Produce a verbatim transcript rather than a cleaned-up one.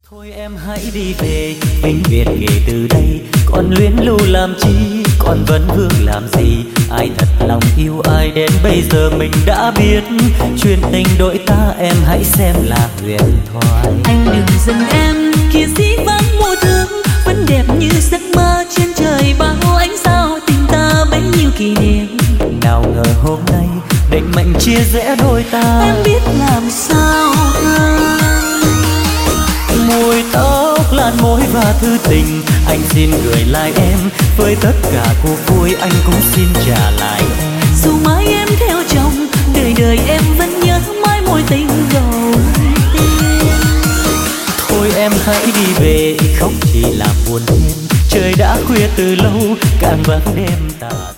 Thôi em hãy đi về, vĩnh biệt kể từ đây. Còn luyến lưu làm chi, còn vấn vương làm gì? Ai thật lòng yêu ai đến bây giờ mình đã biết. Chuyện tình đổi ta em hãy xem là huyền thoại. Anh đừng dừng em, kia dĩ vãng mùa thương vẫn đẹp như giấc mơ trên trời bao ánh sao. Tình ta bấy nhiêu kỷ niệm, nào ngờ hôm nay định mệnh chia rẽ đôi ta. em biết làm sao hơn. Mùi tóc lan môi và thư tình, anh xin gửi lại em. Với tất cả cuộc vui anh cũng xin trả lại em. Dù mãi em theo chồng, đời đời em vẫn nhớ mãi mối tình đầu tiên. Thôi em hãy đi về, khóc chỉ làm buồn thêm. Trời đã khuya từ lâu, càng vắng đêm tà.